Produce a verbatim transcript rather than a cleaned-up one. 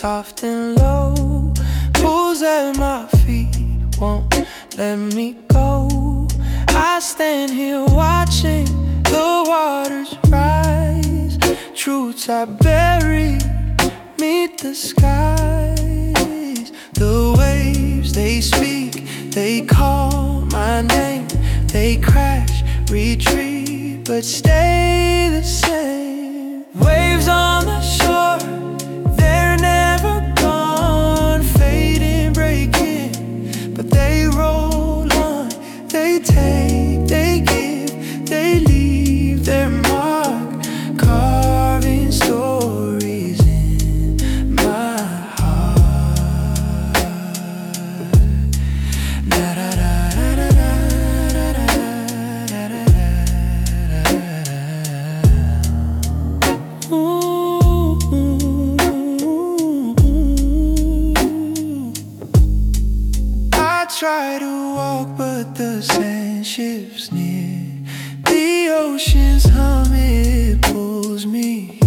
soft and low, pulls at my feet, won't let me go. I stand here watching the waters rise, truths I bury meet the skies. The waves, they speak, they call my name, they crash, retreat, but stay the same. Waves on the shore, they're never gone, fading, breaking, but they roll on. They take, they give, they leave their mark, carving stories in my heart. Da da da da da da da da da da. Ooh, I try to walk, but the sand shifts near. The ocean's hum, it pulls me